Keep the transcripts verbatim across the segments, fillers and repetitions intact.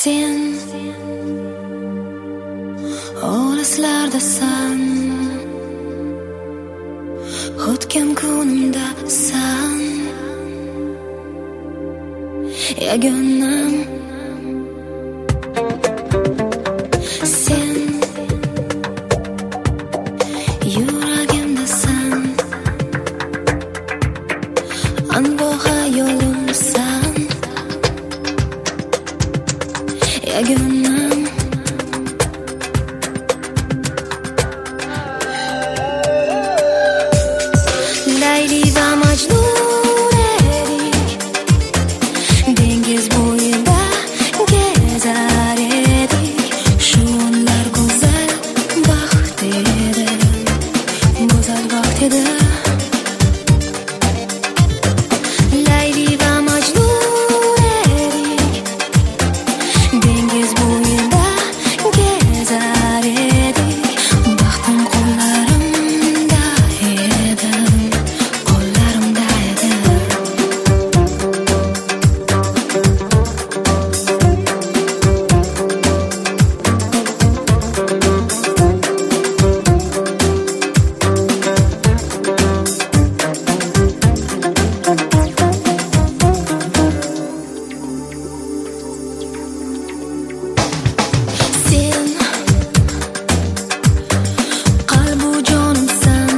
Sen olislardasan, o'tgan kunimdasan, yagonam. Sen yuragimdasan, anboha yo'limsan, yagonam. Layli va Majnun edik, dengiz bo'yida kezar edik. Shu onlar go'zal baxt edi, go'zal vaqt edi. Layli va Majnun edik, dengiz bo'yida kezar edik. Baxtim qo'llarimda edi, qo'llarimda edi. Sen qalbu jonimsan,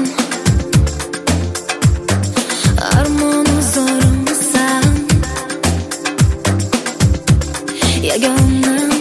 armonu zorimsan, yagonam.